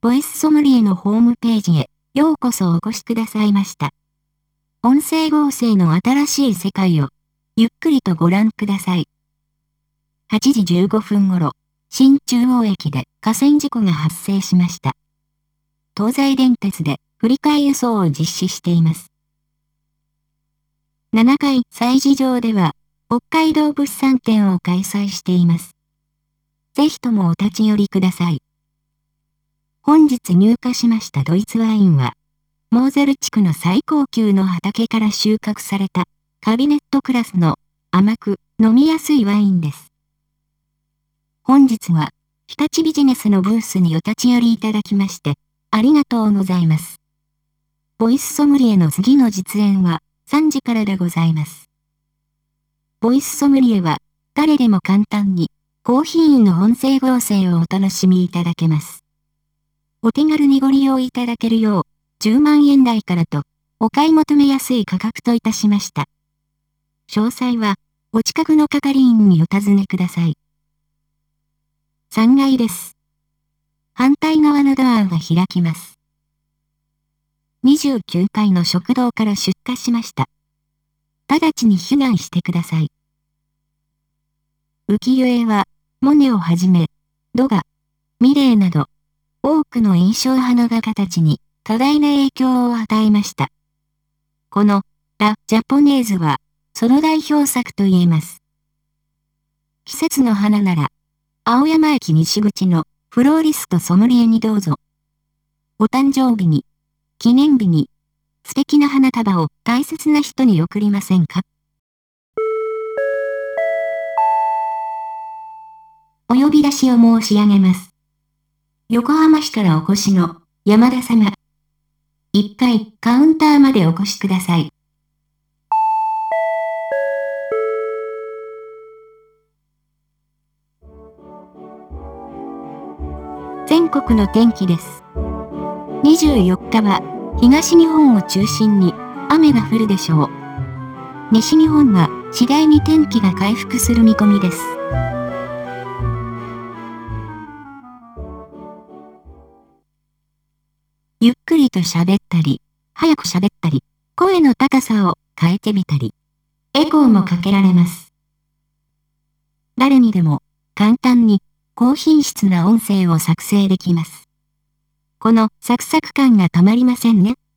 ボイスソムリエのホームページへようこそお越しくださいました。音声合成の新しい世界をゆっくりとご覧ください。8時15分頃、新中央駅で架線事故が発生しました。東西電鉄で振り替え輸送を実施しています。7階催事場では北海道物産展を開催しています。ぜひともお立ち寄りください。本日入荷しましたドイツワインは、モーゼル地区の最高級の畑から収穫されたカビネットクラスの甘く飲みやすいワインです。本日は日立ビジネスのブースにお立ち寄りいただきましてありがとうございます。ボイスソムリエの次の実演は3時からでございます。ボイスソムリエは誰でも簡単にコーヒーの音声合成をお楽しみいただけます。お手軽にご利用いただけるよう、10万円台からと、お買い求めやすい価格といたしました。詳細は、お近くの係員にお尋ねください。3階です。反対側のドアが開きます。29階の食堂から出火しました。直ちに避難してください。浮世絵は、モネをはじめ、ドガ、ミレーなど、多くの印象派の画家たちに多大な影響を与えました。このラ・ジャポネーズはその代表作と言えます。季節の花なら青山駅西口のフローリストソムリエにどうぞ。お誕生日に、記念日に素敵な花束を大切な人に贈りませんか？お呼び出しを申し上げます。横浜市からお越しの山田様。1階カウンターまでお越しください。全国の天気です。24日は東日本を中心に雨が降るでしょう。西日本は次第に天気が回復する見込みです。ゆっくりと喋ったり、早く喋ったり、声の高さを変えてみたり、エコーもかけられます。誰にでも簡単に高品質な音声を作成できます。このサクサク感がたまりませんね。